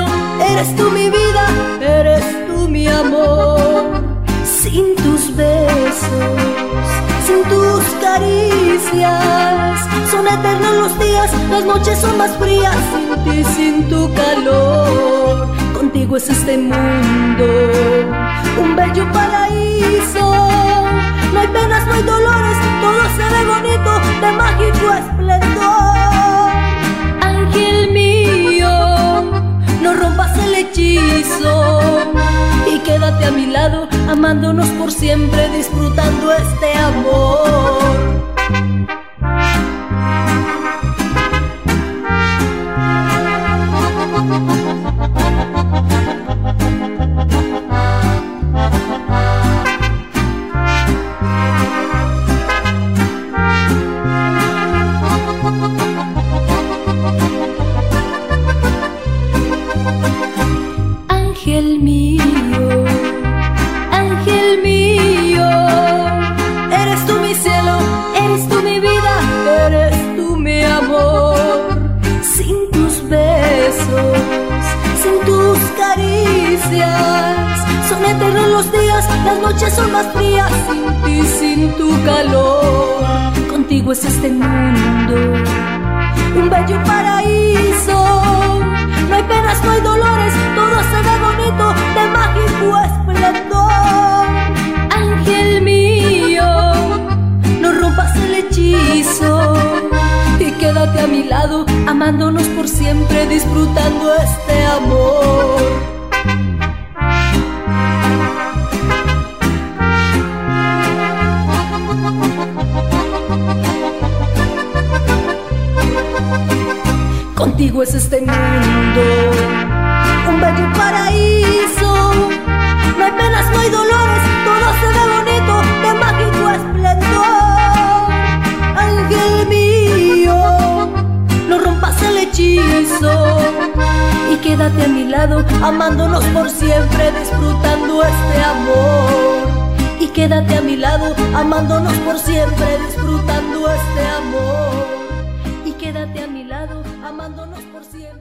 eres tú mi vida, eres tú mi amor. Sin tus besos, sin tus caricias, son eternos los días, las noches son más frías. Sin ti, sin tu calor, contigo es este mundo un bello paraíso. No hay penas, no hay dolores, todo se ve bonito, de mágico esplendor. Ángel mío, no rompas el hechizo y quédate a mi lado, amándonos por siempre, disfrutando este amor. Ángel mío, eres tú mi cielo, eres tú mi vida, eres tú mi amor. Sin tus besos, sin tus caricias, son eternos los días, las noches son más frías. Sin ti, sin tu calor, contigo es este mundo un bello paraíso. No hay penas, no hay dolores, todo se ve bonito, de mágico esplendor. Ángel mío, no rompas el hechizo y quédate a mi lado, amándonos por siempre, disfrutando este amor. Contigo es este mundo un bello paraíso. No hay penas, no hay dolores, todo se ve bonito, de mágico esplendor. Ángel mío, no rompas el hechizo y quédate a mi lado, amándonos por siempre, disfrutando este amor. Y quédate a mi lado, amándonos por siempre, disfrutando este amor. Y quédate a mi lado, amándonos por siempre.